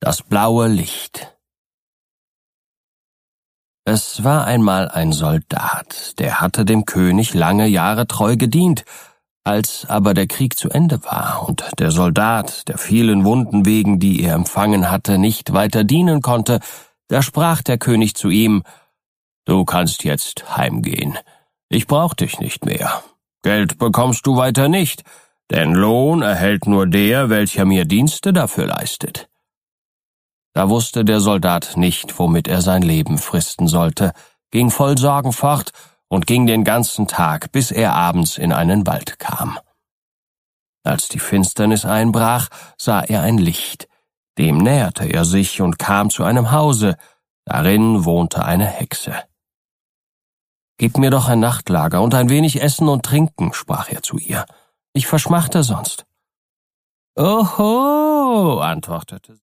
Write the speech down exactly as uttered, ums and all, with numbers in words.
Das blaue Licht. Es war einmal ein Soldat, der hatte dem König lange Jahre treu gedient. Als aber der Krieg zu Ende war und der Soldat, der vielen Wunden wegen, die er empfangen hatte, nicht weiter dienen konnte, da sprach der König zu ihm: »Du kannst jetzt heimgehen. Ich brauch dich nicht mehr. Geld bekommst du weiter nicht, denn Lohn erhält nur der, welcher mir Dienste dafür leistet.« Da wusste der Soldat nicht, womit er sein Leben fristen sollte, ging voll Sorgen fort und ging den ganzen Tag, bis er abends in einen Wald kam. Als die Finsternis einbrach, sah er ein Licht. Dem näherte er sich und kam zu einem Hause. Darin wohnte eine Hexe. »Gib mir doch ein Nachtlager und ein wenig Essen und Trinken«, sprach er zu ihr. »Ich verschmachte sonst.« »Oho«, antwortete sie.